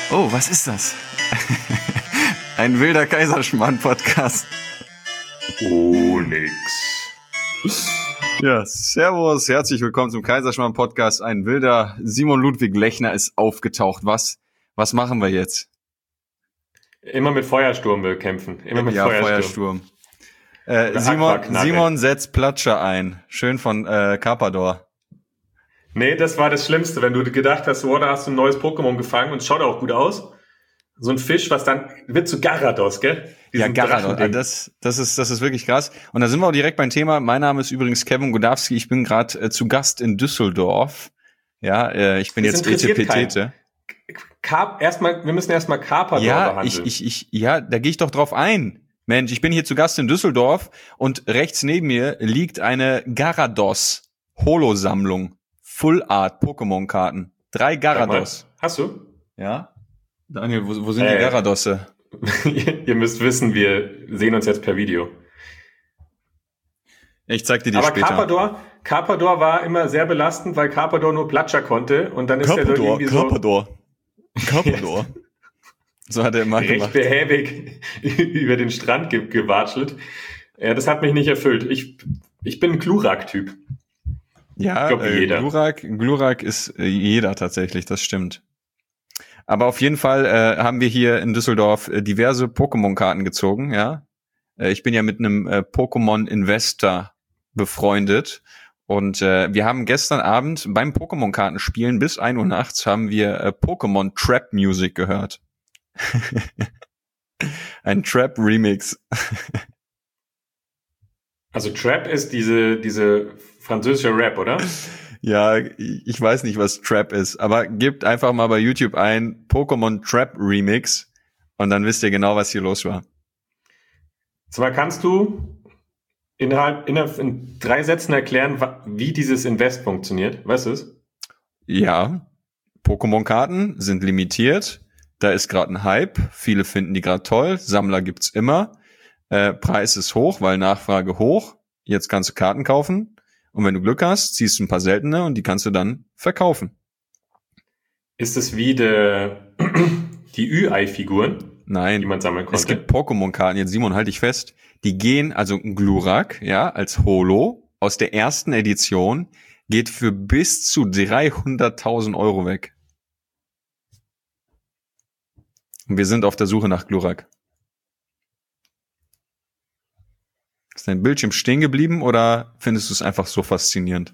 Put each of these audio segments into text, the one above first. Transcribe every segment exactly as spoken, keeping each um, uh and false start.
Oh, was ist das? Ein wilder Kaiserschmarrn-Podcast. Oh, nix. Ja, servus, herzlich willkommen zum Kaiserschmarrn-Podcast. Ein wilder Simon Ludwig Lechner ist aufgetaucht. Was, was machen wir jetzt? Immer mit Feuersturm bekämpfen. Immer mit ja, Feuersturm. Feuersturm. Äh, Simon, Simon setzt Platscher ein. Schön von äh, Carpador. Nee, das war das Schlimmste, wenn du gedacht hast, oh, da hast du ein neues Pokémon gefangen und es schaut auch gut aus. So ein Fisch, was dann wird zu Gyarados, gell? Diesen ja, Gyarados, das, das ist, das ist wirklich krass. Und da sind wir auch direkt beim Thema. Mein Name ist übrigens Kevin Godowski. Ich bin gerade äh, zu Gast in Düsseldorf. Ja, äh, ich bin das jetzt Etepetete. Carp, erstmal, wir müssen erstmal Carpador ja, behandeln. Ich, ich, ich, ja, da gehe ich doch drauf ein. Mensch, ich bin hier zu Gast in Düsseldorf und rechts neben mir liegt eine Gyarados Holo-Sammlung. Full Art Pokémon-Karten. Drei Gyarados. Hast du? Ja. Daniel, wo, wo sind äh, die Gyaradosse? Ihr müsst wissen, wir sehen uns jetzt per Video. Ich zeig dir die Aber später. Carpador, Carpador war immer sehr belastend, weil Carpador nur Platscher konnte und dann ist Carpador, er irgendwie so... Carpador. Carpador. So hat er immer recht gemacht. behäbig über den Strand ge- gewatschelt. Ja, das hat mich nicht erfüllt. Ich, ich bin ein Glurak-Typ. Ja, ich glaub, äh, jeder. Glurak, Glurak ist äh, jeder tatsächlich, das stimmt. Aber auf jeden Fall äh, haben wir hier in Düsseldorf äh, diverse Pokémon-Karten gezogen, ja. Äh, ich bin ja mit einem äh, Pokémon-Investor befreundet und äh, wir haben gestern Abend beim Pokémon-Kartenspielen bis ein Uhr nachts haben wir äh, Pokémon-Trap-Music gehört. Ein Trap-Remix. Also Trap ist diese, diese französische Rap, oder? Ja, ich weiß nicht, was Trap ist, aber gebt einfach mal bei YouTube ein Pokémon Trap Remix und dann wisst ihr genau, was hier los war. Zwar kannst du innerhalb, innerhalb in drei Sätzen erklären, wie dieses Invest funktioniert. Weißt du es? Ja, Pokémon-Karten sind limitiert. Da ist gerade ein Hype. Viele finden die gerade toll. Sammler gibt's immer. Äh, Preis ist hoch, weil Nachfrage hoch. Jetzt kannst du Karten kaufen. Und wenn du Glück hast, ziehst du ein paar seltene und die kannst du dann verkaufen. Ist es wie de, die Ü-Ei-Figuren, Nein, die man sammeln konnte? Es gibt Pokémon-Karten, jetzt Simon, halt dich fest, die gehen, also ein Glurak, ja, als Holo aus der ersten Edition, geht für bis zu dreihunderttausend Euro weg. Und wir sind auf der Suche nach Glurak. Ist dein Bildschirm stehen geblieben oder findest du es einfach so faszinierend?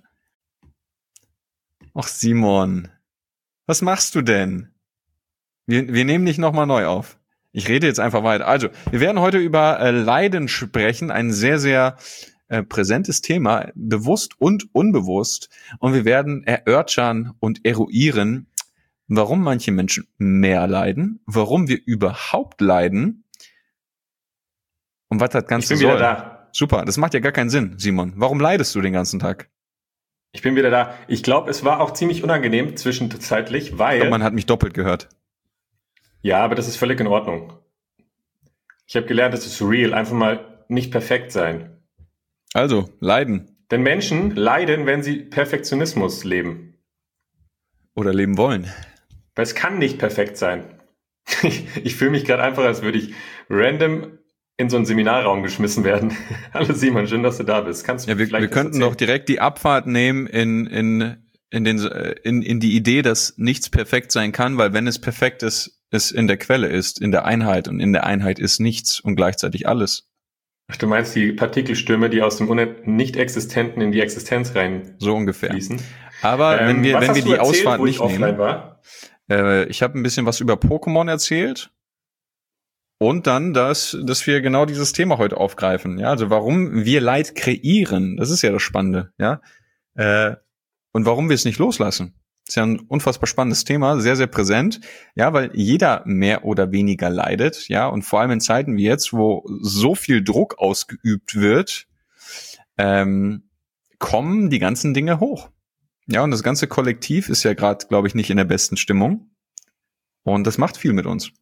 Ach Simon, was machst du denn? Wir, wir nehmen dich nochmal neu auf. Ich rede jetzt einfach weiter. Also, wir werden heute über äh, Leiden sprechen, ein sehr, sehr äh, präsentes Thema, bewusst und unbewusst. Und wir werden erörtern und eruieren, warum manche Menschen mehr leiden, warum wir überhaupt leiden und was das Ganze soll. Ich bin wieder da. Super, das macht ja gar keinen Sinn, Simon. Warum leidest du den ganzen Tag? Ich bin wieder da. Ich glaube, es war auch ziemlich unangenehm zwischenzeitlich, weil... Ich glaub, man hat mich doppelt gehört. Ja, aber das ist völlig in Ordnung. Ich habe gelernt, es ist real, einfach mal nicht perfekt sein. Also, leiden. Denn Menschen leiden, wenn sie Perfektionismus leben. Oder leben wollen. Weil es kann nicht perfekt sein. Ich, ich fühle mich gerade einfach, als würde ich random in so einen Seminarraum geschmissen werden. Hallo Simon, schön, dass du da bist. Kannst du ja, wir, vielleicht wir könnten doch direkt die Abfahrt nehmen in in in den in in die Idee, dass nichts perfekt sein kann, weil wenn es perfekt ist, es in der Quelle ist, in der Einheit und in der Einheit ist nichts und gleichzeitig alles. Ach, du meinst die Partikelstürme, die aus dem Nicht-Existenten in die Existenz rein so ungefähr fließen. Aber ähm, wenn wir wenn wir die erzählt, Ausfahrt nicht nehmen, war? Äh, ich habe ein bisschen was über Pokémon erzählt. Und dann, dass, dass wir genau dieses Thema heute aufgreifen. Ja, also warum wir Leid kreieren, das ist ja das Spannende, ja. Äh, und warum wir es nicht loslassen. Das ist ja ein unfassbar spannendes Thema, sehr, sehr präsent. Ja, weil jeder mehr oder weniger leidet, ja. Und vor allem in Zeiten wie jetzt, wo so viel Druck ausgeübt wird, ähm, kommen die ganzen Dinge hoch. Ja, und das ganze Kollektiv ist ja gerade, glaube ich, nicht in der besten Stimmung. Und das macht viel mit uns.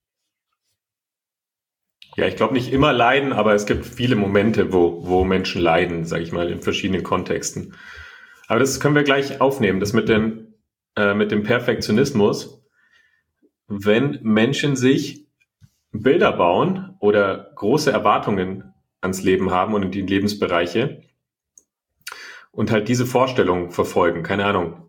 Ja, ich glaube nicht immer leiden, aber es gibt viele Momente, wo, wo Menschen leiden, sage ich mal, in verschiedenen Kontexten. Aber das können wir gleich aufnehmen, das mit dem, äh, mit dem Perfektionismus. wenn Menschen sich Bilder bauen oder große Erwartungen ans Leben haben und in die Lebensbereiche und halt diese Vorstellung verfolgen. Keine Ahnung.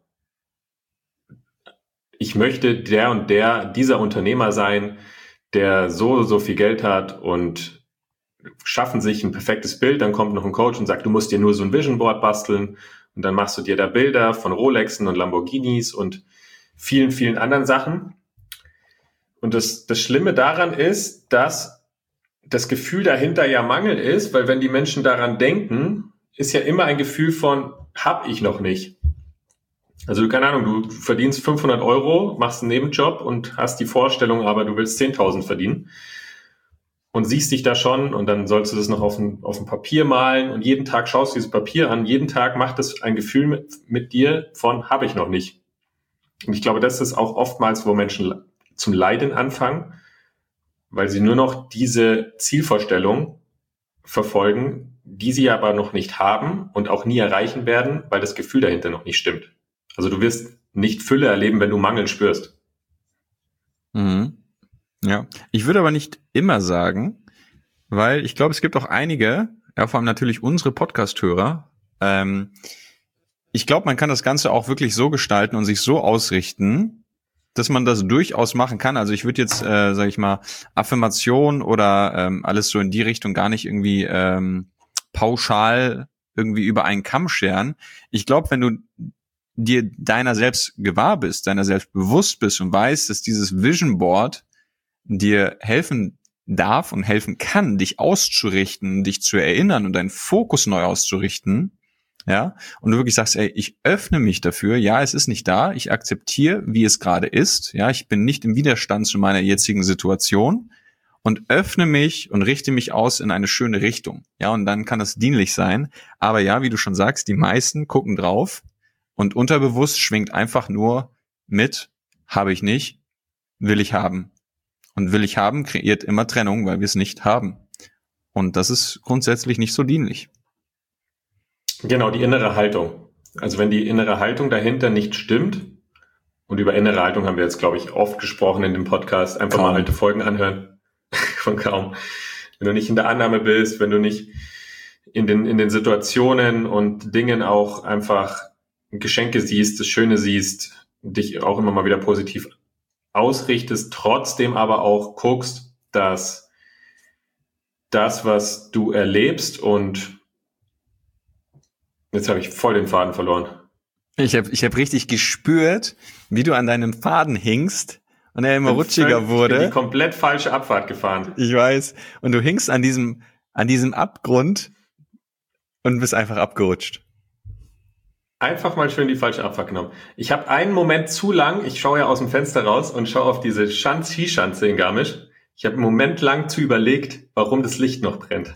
Ich möchte der und der, dieser Unternehmer sein, der so, so viel Geld hat und schaffen sich ein perfektes Bild. Dann kommt noch ein Coach und sagt, du musst dir nur so ein Vision Board basteln und dann machst du dir da Bilder von Rolexen und Lamborghinis und vielen, vielen anderen Sachen. Und das, das Schlimme daran ist, dass das Gefühl dahinter ja Mangel ist, weil wenn die Menschen daran denken, ist ja immer ein Gefühl von, hab ich noch nicht. Also keine Ahnung, du verdienst fünfhundert Euro, machst einen Nebenjob und hast die Vorstellung, aber du willst zehntausend verdienen und siehst dich da schon und dann sollst du das noch auf ein, auf ein Papier malen und jeden Tag schaust du dieses Papier an, jeden Tag macht es ein Gefühl mit, mit dir von, hab ich noch nicht. Und ich glaube, das ist auch oftmals, wo Menschen zum Leiden anfangen, weil sie nur noch diese Zielvorstellung verfolgen, die sie aber noch nicht haben und auch nie erreichen werden, weil das Gefühl dahinter noch nicht stimmt. Also du wirst nicht Fülle erleben, wenn du Mangel spürst. Mhm. Ja, ich würde aber nicht immer sagen, weil ich glaube, es gibt auch einige, ja, vor allem natürlich unsere Podcast-Hörer, ähm, ich glaube, man kann das Ganze auch wirklich so gestalten und sich so ausrichten, dass man das durchaus machen kann. Also ich würde jetzt, äh, sage ich mal, Affirmation oder ähm, alles so in die Richtung gar nicht irgendwie ähm, pauschal irgendwie über einen Kamm scheren. Ich glaube, wenn du dir deiner selbst gewahr bist, deiner selbst bewusst bist und weißt, dass dieses Vision Board dir helfen darf und helfen kann, dich auszurichten, dich zu erinnern und deinen Fokus neu auszurichten, ja, und du wirklich sagst, ey, ich öffne mich dafür, ja, es ist nicht da, ich akzeptiere, wie es gerade ist, ja, ich bin nicht im Widerstand zu meiner jetzigen Situation und öffne mich und richte mich aus in eine schöne Richtung, ja, und dann kann es dienlich sein, aber ja, wie du schon sagst, die meisten gucken drauf und unterbewusst schwingt einfach nur mit, habe ich nicht, will ich haben. Und will ich haben kreiert immer Trennung, weil wir es nicht haben. Und das ist grundsätzlich nicht so dienlich. Genau, die innere Haltung. Also wenn die innere Haltung dahinter nicht stimmt, und über innere Haltung haben wir jetzt, glaube ich, oft gesprochen in dem Podcast, einfach kaum. Mal alte Folgen anhören, von kaum. Wenn du nicht in der Annahme bist, wenn du nicht in den, in den Situationen und Dingen auch einfach Geschenke siehst, das Schöne siehst, dich auch immer mal wieder positiv ausrichtest, trotzdem aber auch guckst, dass das, was du erlebst und jetzt habe ich voll den Faden verloren. Ich habe ich hab richtig gespürt, wie du an deinem Faden hingst und er immer bin rutschiger völlig, wurde. Ich bin die komplett falsche Abfahrt gefahren. Ich weiß. Und du hingst an diesem, an diesem Abgrund und bist einfach abgerutscht. Einfach mal schön die falsche Abfahrt genommen. Ich habe einen Moment zu lang, ich schaue ja aus dem Fenster raus und schaue auf diese Schanz-Skischanze in Garmisch. Ich habe einen Moment lang zu überlegt, warum das Licht noch brennt.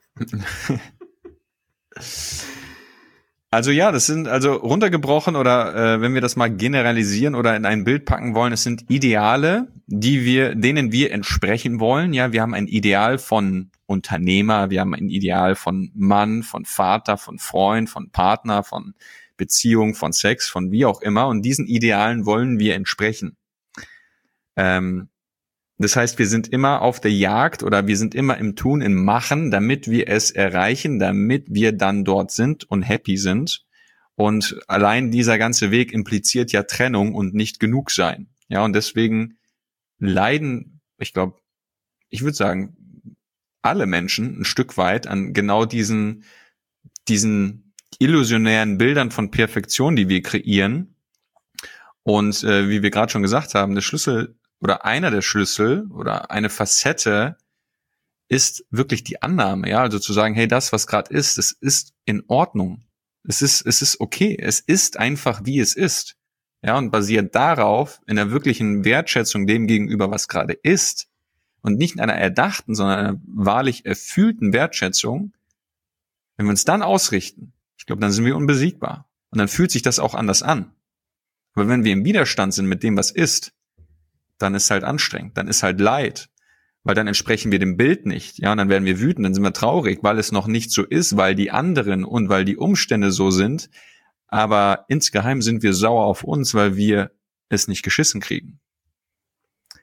Also ja, das sind also runtergebrochen oder äh, wenn wir das mal generalisieren oder in ein Bild packen wollen, es sind Ideale, die wir, denen wir entsprechen wollen. Ja, wir haben ein Ideal von Unternehmer, wir haben ein Ideal von Mann, von Vater, von Freund, von Partner, von Beziehung, von Sex, von wie auch immer. Und diesen Idealen wollen wir entsprechen. Ähm, das heißt, wir sind immer auf der Jagd oder wir sind immer im Tun, im Machen, damit wir es erreichen, damit wir dann dort sind und happy sind. Und allein dieser ganze Weg impliziert ja Trennung und nicht genug sein. Ja, und deswegen leiden, ich glaube, ich würde sagen, alle Menschen ein Stück weit an genau diesen, diesen illusionären Bildern von Perfektion, die wir kreieren. Und äh, wie wir gerade schon gesagt haben, der Schlüssel oder einer der Schlüssel oder eine Facette ist wirklich die Annahme, ja, also zu sagen, hey, das, was gerade ist, es ist in Ordnung. Es ist, es ist okay. Es ist einfach, wie es ist. Ja, und basiert darauf, in der wirklichen Wertschätzung dem gegenüber, was gerade ist, und nicht in einer erdachten, sondern einer wahrlich erfüllten Wertschätzung, wenn wir uns dann ausrichten, ich glaube, dann sind wir unbesiegbar. Und dann fühlt sich das auch anders an. Aber wenn wir im Widerstand sind mit dem, was ist, dann ist halt anstrengend, dann ist halt Leid, weil dann entsprechen wir dem Bild nicht, ja, und dann werden wir wütend, dann sind wir traurig, weil es noch nicht so ist, weil die anderen und weil die Umstände so sind, aber insgeheim sind wir sauer auf uns, weil wir es nicht geschissen kriegen.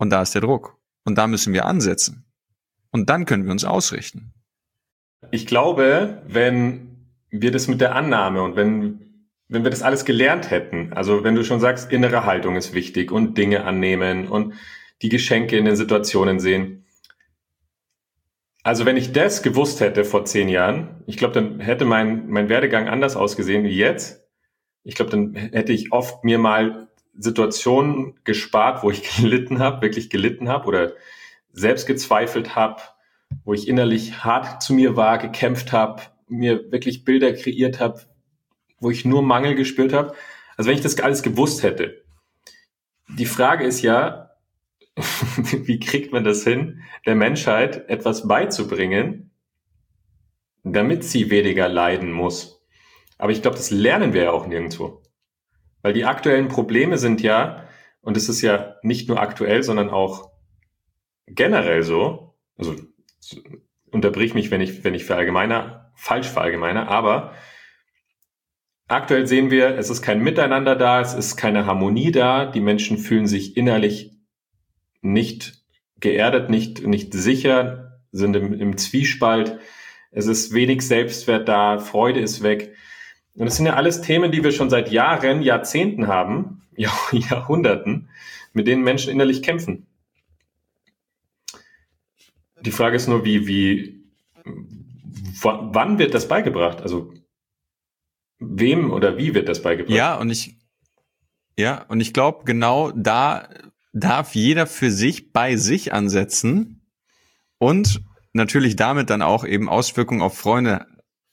Und da ist der Druck. Und da müssen wir ansetzen. Und dann können wir uns ausrichten. Ich glaube, wenn wir das mit der Annahme und wenn, wenn wir das alles gelernt hätten, also wenn du schon sagst, innere Haltung ist wichtig und Dinge annehmen und die Geschenke in den Situationen sehen. Also wenn ich das gewusst hätte vor zehn Jahren, ich glaube, dann hätte mein, mein Werdegang anders ausgesehen wie jetzt. Ich glaube, dann hätte ich oft mir mal Situationen gespart, wo ich gelitten habe, wirklich gelitten habe oder selbst gezweifelt habe, wo ich innerlich hart zu mir war, gekämpft habe, mir wirklich Bilder kreiert habe, wo ich nur Mangel gespürt habe. Also wenn ich das alles gewusst hätte. Die Frage ist ja, wie kriegt man das hin, der Menschheit etwas beizubringen, damit sie weniger leiden muss? Aber ich glaube, das lernen wir ja auch nirgendwo. Weil die aktuellen Probleme sind ja, und es ist ja nicht nur aktuell, sondern auch generell so, also unterbrich mich, wenn ich, wenn ich verallgemeiner, falsch verallgemeiner, aber aktuell sehen wir, es ist kein Miteinander da, es ist keine Harmonie da, die Menschen fühlen sich innerlich nicht geerdet, nicht, nicht sicher, sind im, im Zwiespalt, es ist wenig Selbstwert da, Freude ist weg. Und das sind ja alles Themen, die wir schon seit Jahren, Jahrzehnten haben, Jahr, Jahrhunderten, mit denen Menschen innerlich kämpfen. Die Frage ist nur, wie, wie, w- wann wird das beigebracht? Also, wem oder wie wird das beigebracht? Ja, und ich, ja, und ich glaube, genau da darf jeder für sich bei sich ansetzen und natürlich damit dann auch eben Auswirkungen auf Freunde.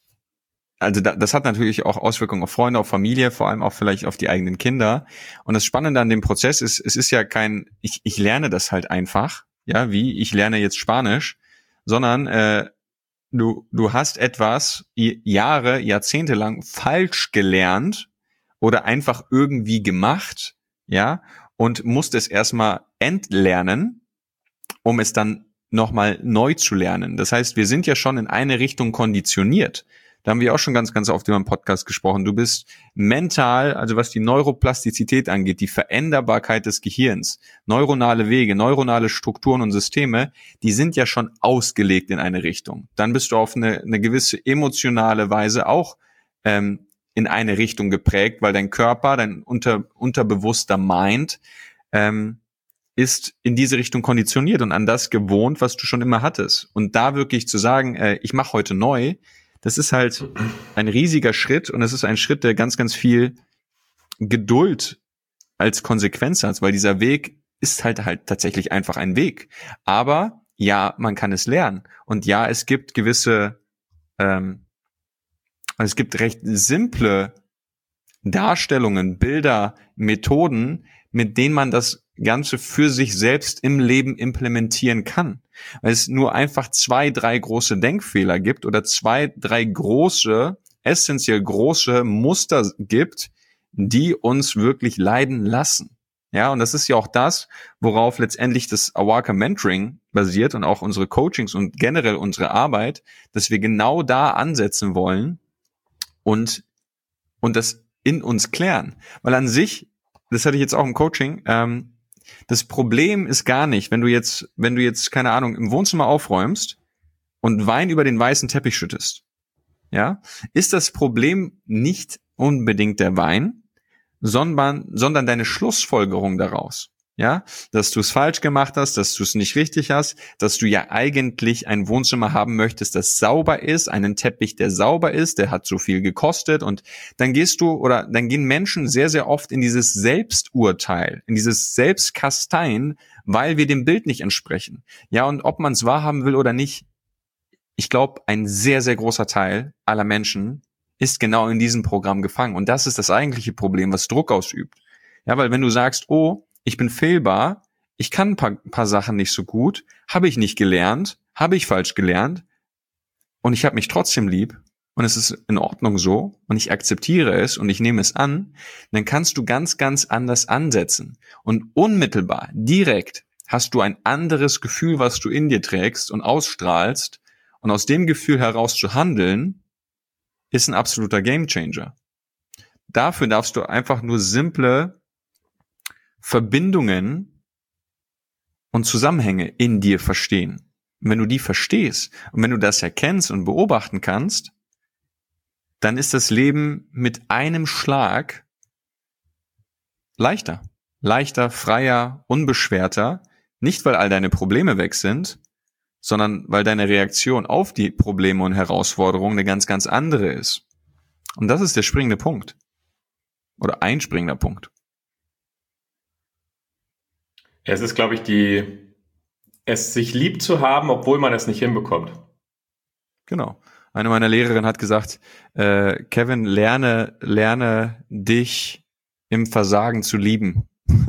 Also da, das hat natürlich auch Auswirkungen auf Freunde, auf Familie, vor allem auch vielleicht auf die eigenen Kinder. Und das Spannende an dem Prozess ist, es ist ja kein, ich, ich lerne das halt einfach, ja, wie ich lerne jetzt Spanisch, sondern äh, du, du hast etwas Jahre, Jahrzehnte lang falsch gelernt oder einfach irgendwie gemacht, ja, und musst es erstmal entlernen, um es dann nochmal neu zu lernen. Das heißt, wir sind ja schon in eine Richtung konditioniert. Da haben wir auch schon ganz, ganz oft über den Podcast gesprochen. Du bist mental, also was die Neuroplastizität angeht, die Veränderbarkeit des Gehirns, neuronale Wege, neuronale Strukturen und Systeme, die sind ja schon ausgelegt in eine Richtung. Dann bist du auf eine, eine gewisse emotionale Weise auch ähm, in eine Richtung geprägt, weil dein Körper, dein unter, unterbewusster Mind ähm, ist in diese Richtung konditioniert und an das gewohnt, was du schon immer hattest. Und da wirklich zu sagen, äh, ich mache heute neu, das ist halt ein riesiger Schritt und es ist ein Schritt, der ganz, ganz viel Geduld als Konsequenz hat, weil dieser Weg ist halt halt tatsächlich einfach ein Weg. Aber ja, man kann es lernen. Und ja, es gibt gewisse, ähm, es gibt recht simple Darstellungen, Bilder, Methoden, mit denen man das Ganze für sich selbst im Leben implementieren kann. Weil es nur einfach zwei, drei große Denkfehler gibt oder zwei, drei große, essentiell große Muster gibt, die uns wirklich leiden lassen. Ja, und das ist ja auch das, worauf letztendlich das Awaka Mentoring basiert und auch unsere Coachings und generell unsere Arbeit, dass wir genau da ansetzen wollen und, und das in uns klären. Weil an sich, das hatte ich jetzt auch im Coaching, ähm, das Problem ist gar nicht, wenn du jetzt, wenn du jetzt, keine Ahnung, im Wohnzimmer aufräumst und Wein über den weißen Teppich schüttest, ja, ist das Problem nicht unbedingt der Wein, sondern, sondern deine Schlussfolgerung daraus. Ja, dass du es falsch gemacht hast, dass du es nicht richtig hast, dass du ja eigentlich ein Wohnzimmer haben möchtest, das sauber ist, einen Teppich, der sauber ist, der hat so viel gekostet und dann gehst du oder dann gehen Menschen sehr, sehr oft in dieses Selbsturteil, in dieses Selbstkasteien, weil wir dem Bild nicht entsprechen. Ja, und ob man es wahrhaben will oder nicht, ich glaube, ein sehr, sehr großer Teil aller Menschen ist genau in diesem Programm gefangen und das ist das eigentliche Problem, was Druck ausübt. Ja, weil wenn du sagst, oh, ich bin fehlbar, ich kann ein paar, paar Sachen nicht so gut, habe ich nicht gelernt, habe ich falsch gelernt und ich habe mich trotzdem lieb und es ist in Ordnung so und ich akzeptiere es und ich nehme es an, dann kannst du ganz, ganz anders ansetzen und unmittelbar, direkt hast du ein anderes Gefühl, was du in dir trägst und ausstrahlst und aus dem Gefühl heraus zu handeln, ist ein absoluter Gamechanger. Dafür darfst du einfach nur simple Verbindungen und Zusammenhänge in dir verstehen. Und wenn du die verstehst und wenn du das erkennst und beobachten kannst, dann ist das Leben mit einem Schlag leichter. Leichter, freier, unbeschwerter. Nicht, weil all deine Probleme weg sind, sondern weil deine Reaktion auf die Probleme und Herausforderungen eine ganz, ganz andere ist. Und das ist der springende Punkt. Oder ein springender Punkt. Es ist, glaube ich, die, es sich lieb zu haben, obwohl man es nicht hinbekommt. Genau. Eine meiner Lehrerinnen hat gesagt, äh, Kevin, lerne, lerne dich im Versagen zu lieben.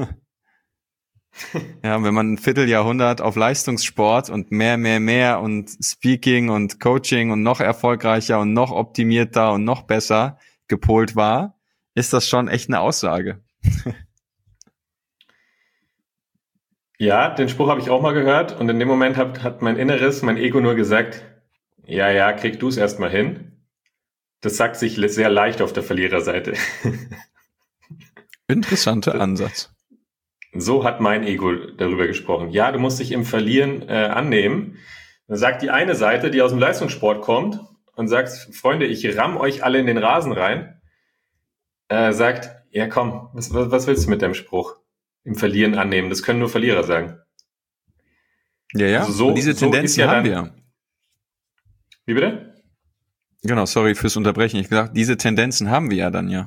Ja, wenn man ein Vierteljahrhundert auf Leistungssport und mehr, mehr, mehr und Speaking und Coaching und noch erfolgreicher und noch optimierter und noch besser gepolt war, ist das schon echt eine Aussage. Ja, den Spruch habe ich auch mal gehört und in dem Moment hat, hat mein Inneres, mein Ego nur gesagt, ja, ja, krieg du es erstmal hin. Das sagt sich sehr leicht auf der Verliererseite. Interessanter Ansatz. So hat mein Ego darüber gesprochen. Ja, du musst dich im Verlieren äh, annehmen. Dann sagt die eine Seite, die aus dem Leistungssport kommt und sagt, Freunde, ich ramm euch alle in den Rasen rein, äh, sagt, ja komm, was, was willst du mit dem Spruch? Im Verlieren annehmen, das können nur Verlierer sagen. Ja, ja, also so, und diese so Tendenzen ja haben dann, wir. Wie bitte? Genau, sorry fürs Unterbrechen. Ich gesagt, diese Tendenzen haben wir ja dann ja.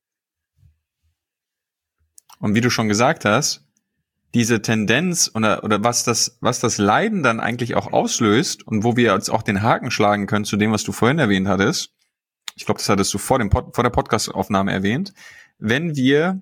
Und wie du schon gesagt hast, diese Tendenz oder, oder was das, was das Leiden dann eigentlich auch auslöst und wo wir jetzt auch den Haken schlagen können zu dem, was du vorhin erwähnt hattest. Ich glaube, das hattest du vor dem Pod, vor der Podcast-Aufnahme erwähnt. Wenn wir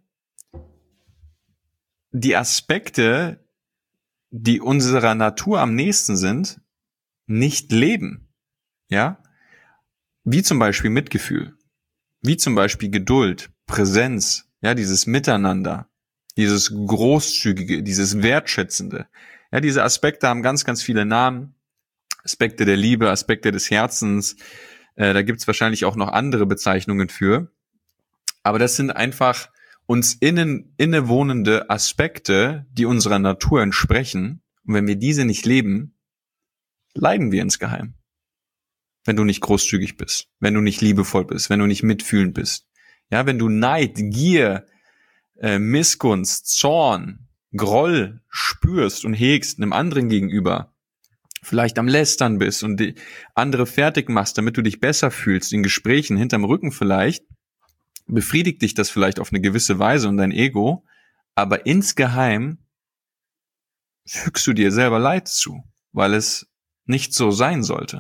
die Aspekte, die unserer Natur am nächsten sind, nicht leben, ja, wie zum Beispiel Mitgefühl, wie zum Beispiel Geduld, Präsenz, ja, dieses Miteinander, dieses Großzügige, dieses Wertschätzende. Ja, diese Aspekte haben ganz, ganz viele Namen. Aspekte der Liebe, Aspekte des Herzens. Äh, da gibt's wahrscheinlich auch noch andere Bezeichnungen für. Aber das sind einfach uns innen innewohnende Aspekte, die unserer Natur entsprechen. Und wenn wir diese nicht leben, leiden wir insgeheim. Wenn du nicht großzügig bist, wenn du nicht liebevoll bist, wenn du nicht mitfühlend bist. Ja, wenn du Neid, Gier, äh, Missgunst, Zorn, Groll spürst und hegst einem anderen gegenüber, vielleicht am Lästern bist und die andere fertig machst, damit du dich besser fühlst, in Gesprächen hinterm Rücken vielleicht, befriedigt dich das vielleicht auf eine gewisse Weise und dein Ego, aber insgeheim fügst du dir selber Leid zu, weil es nicht so sein sollte.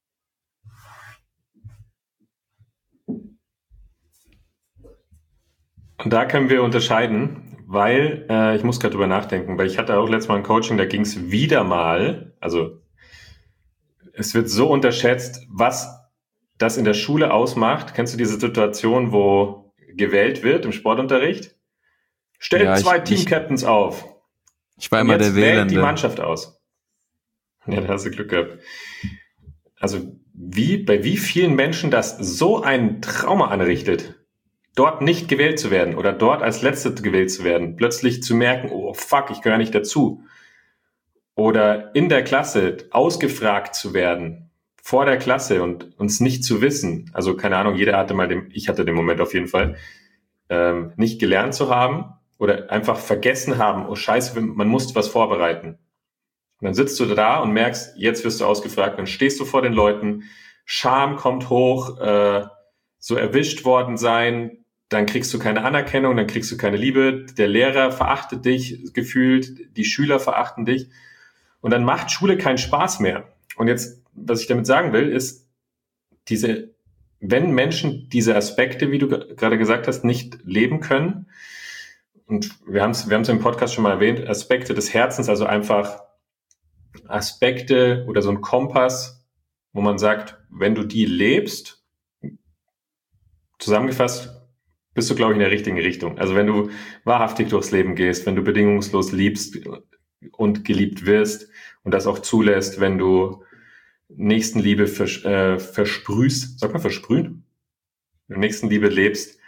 Und da können wir unterscheiden, weil, äh, ich muss gerade drüber nachdenken, weil ich hatte auch letztes Mal ein Coaching, da ging es wieder mal, also es wird so unterschätzt, was das in der Schule ausmacht. Kennst du diese Situation, wo gewählt wird im Sportunterricht? Stellt Ja, ich- zwei ich- Team-Captains auf. Ich war Und immer jetzt der wählt Wählende. die Mannschaft aus. Ja, da hast du Glück gehabt. Also wie, bei wie vielen Menschen das so ein Trauma anrichtet, dort nicht gewählt zu werden oder dort als Letzte gewählt zu werden, plötzlich zu merken, oh fuck, ich gehöre nicht dazu. Oder in der Klasse ausgefragt zu werden, vor der Klasse und uns nicht zu wissen. Also keine Ahnung, jeder hatte mal den, ich hatte den Moment auf jeden Fall, ähm, nicht gelernt zu haben oder einfach vergessen haben, oh scheiße, man musste was vorbereiten. Und dann sitzt du da und merkst, jetzt wirst du ausgefragt, dann stehst du vor den Leuten, Scham kommt hoch, äh, so erwischt worden sein, dann kriegst du keine Anerkennung, dann kriegst du keine Liebe, der Lehrer verachtet dich gefühlt, die Schüler verachten dich und dann macht Schule keinen Spaß mehr. Und jetzt, was ich damit sagen will, ist, diese, wenn Menschen diese Aspekte, wie du g- gerade gesagt hast, nicht leben können, und wir haben es wir haben es im Podcast schon mal erwähnt, Aspekte des Herzens, also einfach Aspekte oder so ein Kompass, wo man sagt, wenn du die lebst, zusammengefasst, bist du, glaube ich, in der richtigen Richtung. Also wenn du wahrhaftig durchs Leben gehst, wenn du bedingungslos liebst und geliebt wirst und das auch zulässt, wenn du Nächstenliebe vers- äh, versprühst, sag mal versprühen, wenn du Nächstenliebe lebst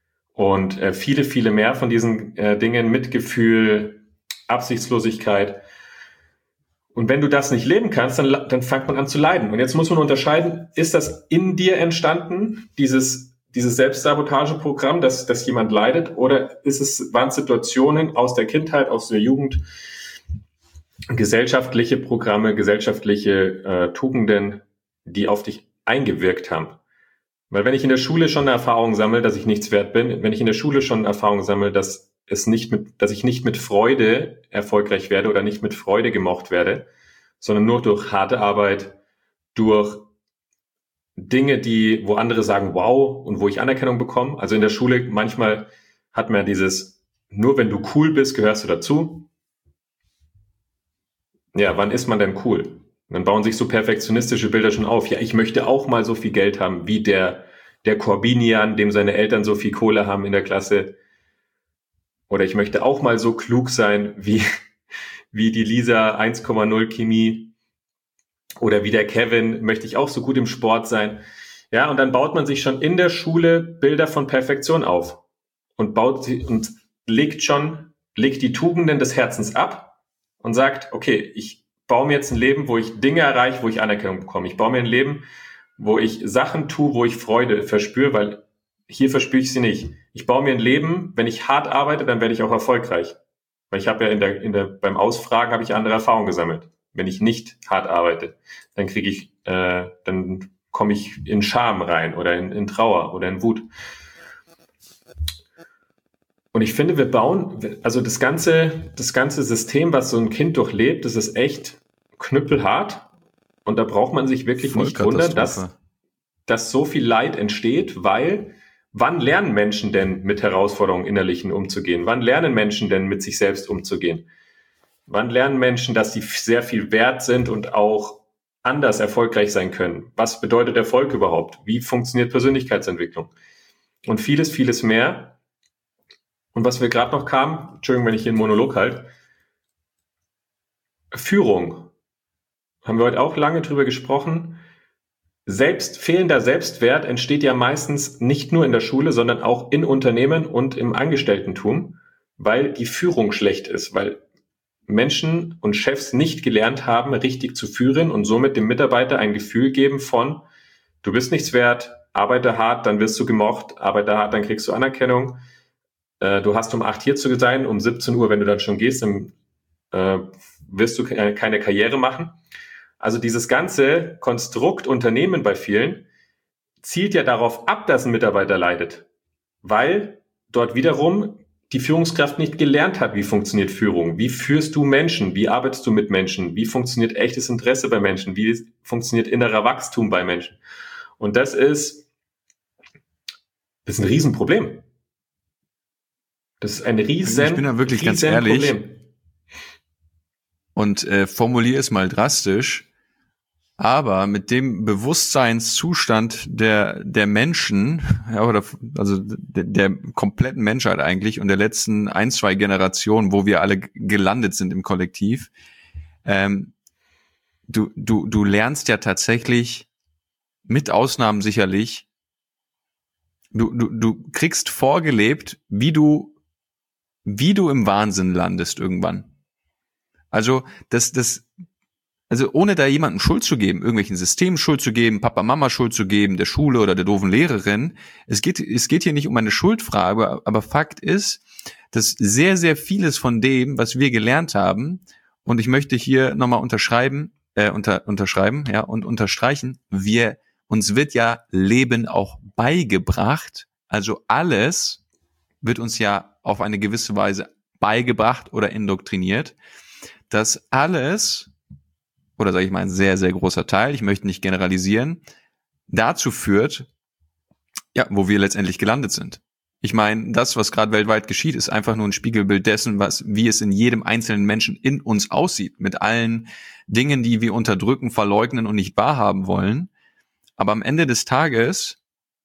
und äh, viele, viele mehr von diesen äh, Dingen, Mitgefühl, Absichtslosigkeit, Und wenn du das nicht leben kannst, dann, dann fängt man an zu leiden. Und jetzt muss man unterscheiden, ist das in dir entstanden, dieses, dieses Selbstsabotageprogramm, dass, dass jemand leidet, oder ist es, waren es Situationen aus der Kindheit, aus der Jugend, gesellschaftliche Programme, gesellschaftliche äh, Tugenden, die auf dich eingewirkt haben? Weil wenn ich in der Schule schon eine Erfahrung sammle, dass ich nichts wert bin, wenn ich in der Schule schon eine Erfahrung sammle, dass es nicht mit, dass ich nicht mit Freude erfolgreich werde oder nicht mit Freude gemocht werde, sondern nur durch harte Arbeit, durch Dinge, die, wo andere sagen, wow, und wo ich Anerkennung bekomme. Also in der Schule manchmal hat man dieses, nur wenn du cool bist, gehörst du dazu. Ja, wann ist man denn cool? Und dann bauen sich so perfektionistische Bilder schon auf. Ja, ich möchte auch mal so viel Geld haben wie der, der Corbinian, dem seine Eltern so viel Kohle haben in der Klasse. Oder ich möchte auch mal so klug sein wie, wie die Lisa eins Komma null Chemie. Oder wie der Kevin möchte ich auch so gut im Sport sein. Ja, und dann baut man sich schon in der Schule Bilder von Perfektion auf und baut sie und legt schon, legt die Tugenden des Herzens ab und sagt, okay, ich baue mir jetzt ein Leben, wo ich Dinge erreiche, wo ich Anerkennung bekomme. Ich baue mir ein Leben, wo ich Sachen tue, wo ich Freude verspüre, weil hier verspüre ich sie nicht. Ich baue mir ein Leben, wenn ich hart arbeite, dann werde ich auch erfolgreich. Weil ich habe ja in der, in der, beim Ausfragen habe ich andere Erfahrungen gesammelt. Wenn ich nicht hart arbeite, dann kriege ich, äh, dann komme ich in Scham rein oder in, in Trauer oder in Wut. Und ich finde, wir bauen, also das ganze, das ganze System, was so ein Kind durchlebt, das ist echt knüppelhart. Und da braucht man sich wirklich nicht wundern, dass, dass so viel Leid entsteht, weil wann lernen Menschen denn mit Herausforderungen innerlichen umzugehen? Wann lernen Menschen denn mit sich selbst umzugehen? Wann lernen Menschen, dass sie sehr viel wert sind und auch anders erfolgreich sein können? Was bedeutet Erfolg überhaupt? Wie funktioniert Persönlichkeitsentwicklung? Und vieles, vieles mehr. Und was wir gerade noch kamen, Entschuldigung, wenn ich hier einen Monolog halte, Führung. Haben wir heute auch lange drüber gesprochen. Selbst, fehlender Selbstwert entsteht ja meistens nicht nur in der Schule, sondern auch in Unternehmen und im Angestellten-Tum, weil die Führung schlecht ist, weil Menschen und Chefs nicht gelernt haben, richtig zu führen und somit dem Mitarbeiter ein Gefühl geben von, du bist nichts wert, arbeite hart, dann wirst du gemocht, arbeite hart, dann kriegst du Anerkennung. Äh, du hast um acht hier zu sein, um siebzehn Uhr, wenn du dann schon gehst, dann äh, wirst du keine, keine Karriere machen. Also dieses ganze Konstrukt Unternehmen bei vielen zielt ja darauf ab, dass ein Mitarbeiter leidet, weil dort wiederum die Führungskraft nicht gelernt hat, wie funktioniert Führung, wie führst du Menschen, wie arbeitest du mit Menschen, wie funktioniert echtes Interesse bei Menschen, wie funktioniert innerer Wachstum bei Menschen. Und das ist, das ist ein Riesenproblem. Das ist ein riesen Ich bin da wirklich ganz ehrlich Problem. Und äh, formuliere es mal drastisch, aber mit dem Bewusstseinszustand der der Menschen, ja, oder also der, der kompletten Menschheit eigentlich und der letzten ein, zwei Generationen, wo wir alle gelandet sind im Kollektiv, ähm, du du du lernst ja tatsächlich, mit Ausnahmen sicherlich, du du du kriegst vorgelebt, wie du wie du im Wahnsinn landest irgendwann. Also das das Also ohne da jemandem Schuld zu geben, irgendwelchen Systemen Schuld zu geben, Papa, Mama Schuld zu geben, der Schule oder der doofen Lehrerin. Es geht, es geht hier nicht um eine Schuldfrage, aber Fakt ist, dass sehr, sehr vieles von dem, was wir gelernt haben, und ich möchte hier nochmal unterschreiben, äh, unter, unterschreiben, ja, und unterstreichen, wir, uns wird ja Leben auch beigebracht. Also alles wird uns ja auf eine gewisse Weise beigebracht oder indoktriniert, dass alles, oder sage ich mal ein sehr, sehr großer Teil, ich möchte nicht generalisieren, dazu führt, ja, wo wir letztendlich gelandet sind. Ich meine, das, was gerade weltweit geschieht, ist einfach nur ein Spiegelbild dessen, was, wie es in jedem einzelnen Menschen in uns aussieht, mit allen Dingen, die wir unterdrücken, verleugnen und nicht wahrhaben wollen. Aber am Ende des Tages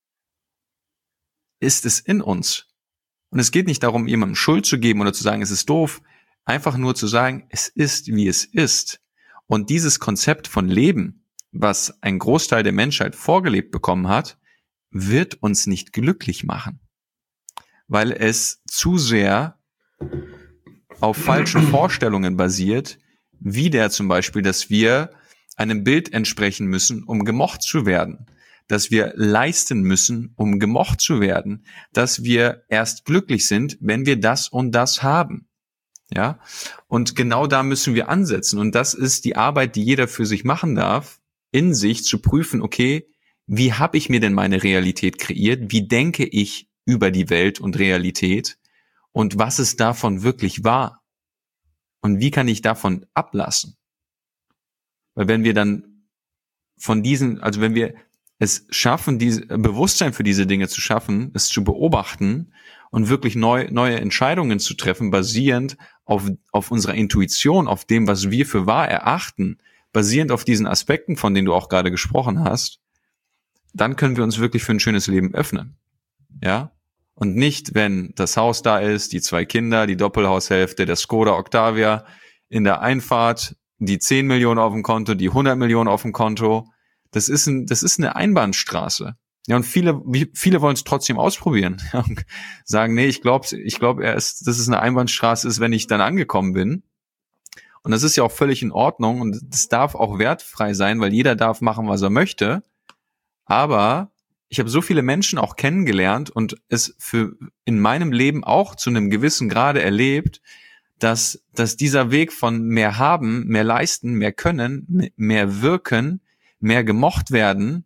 ist es in uns. Und es geht nicht darum, jemandem Schuld zu geben oder zu sagen, es ist doof, einfach nur zu sagen, es ist, wie es ist. Und dieses Konzept von Leben, was ein Großteil der Menschheit vorgelebt bekommen hat, wird uns nicht glücklich machen, weil es zu sehr auf falschen Vorstellungen basiert, Wie der zum Beispiel, dass wir einem Bild entsprechen müssen, um gemocht zu werden. Dass wir leisten müssen, um gemocht zu werden. Dass wir erst glücklich sind, wenn wir das und das haben. Ja? Und genau da müssen wir ansetzen. Und das ist die Arbeit, die jeder für sich machen darf, in sich zu prüfen, okay, wie habe ich mir denn meine Realität kreiert? Wie denke ich über die Welt und Realität? Und was ist davon wirklich wahr? Und wie kann ich davon ablassen? Weil wenn wir dann von diesen, also wenn wir es schaffen, diese Bewusstsein für diese Dinge zu schaffen, es zu beobachten und wirklich neu, neue Entscheidungen zu treffen, basierend auf, auf unserer Intuition, auf dem, was wir für wahr erachten, basierend auf diesen Aspekten, von denen du auch gerade gesprochen hast, dann können wir uns wirklich für ein schönes Leben öffnen. Ja? Und nicht, wenn das Haus da ist, die zwei Kinder, die Doppelhaushälfte, der Skoda Octavia in der Einfahrt, die zehn Millionen auf dem Konto, die hundert Millionen auf dem Konto. Das ist ein, das ist eine Einbahnstraße. Ja, und viele, viele wollen es trotzdem ausprobieren. Ja, und sagen, nee, ich glaube, ich glaube erst, dass es eine Einbahnstraße ist, wenn ich dann angekommen bin. Und das ist ja auch völlig in Ordnung und das darf auch wertfrei sein, weil jeder darf machen, was er möchte. Aber ich habe so viele Menschen auch kennengelernt und es für in meinem Leben auch zu einem gewissen Grade erlebt, dass, dass dieser Weg von mehr haben, mehr leisten, mehr können, mehr wirken, mehr gemocht werden,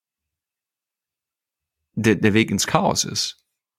der, der Weg ins Chaos ist.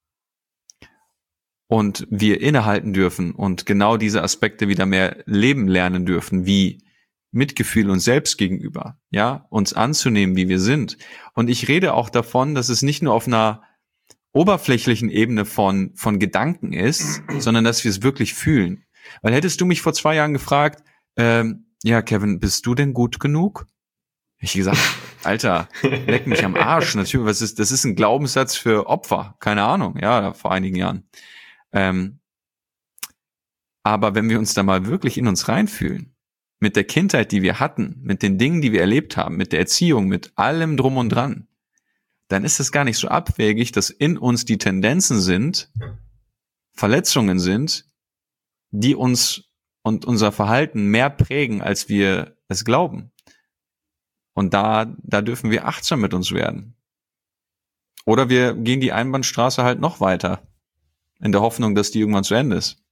Und wir innehalten dürfen und genau diese Aspekte wieder mehr leben lernen dürfen, wie Mitgefühl uns selbst gegenüber, ja, uns anzunehmen, wie wir sind. Und ich rede auch davon, dass es nicht nur auf einer oberflächlichen Ebene von, von Gedanken ist, sondern dass wir es wirklich fühlen. Weil hättest du mich vor zwei Jahren gefragt, ähm, ja, Kevin, bist du denn gut genug? Ich gesagt, Alter, leck mich am Arsch. Natürlich, was ist, das ist ein Glaubenssatz für Opfer. Keine Ahnung, ja, vor einigen Jahren. Ähm, aber wenn wir uns da mal wirklich in uns reinfühlen, mit der Kindheit, die wir hatten, mit den Dingen, die wir erlebt haben, mit der Erziehung, mit allem drum und dran, dann ist es gar nicht so abwegig, dass in uns die Tendenzen sind, Verletzungen sind, die uns und unser Verhalten mehr prägen, als wir es glauben. Und da, da dürfen wir achtsam mit uns werden. Oder wir gehen die Einbahnstraße halt noch weiter, in der Hoffnung, dass die irgendwann zu Ende ist.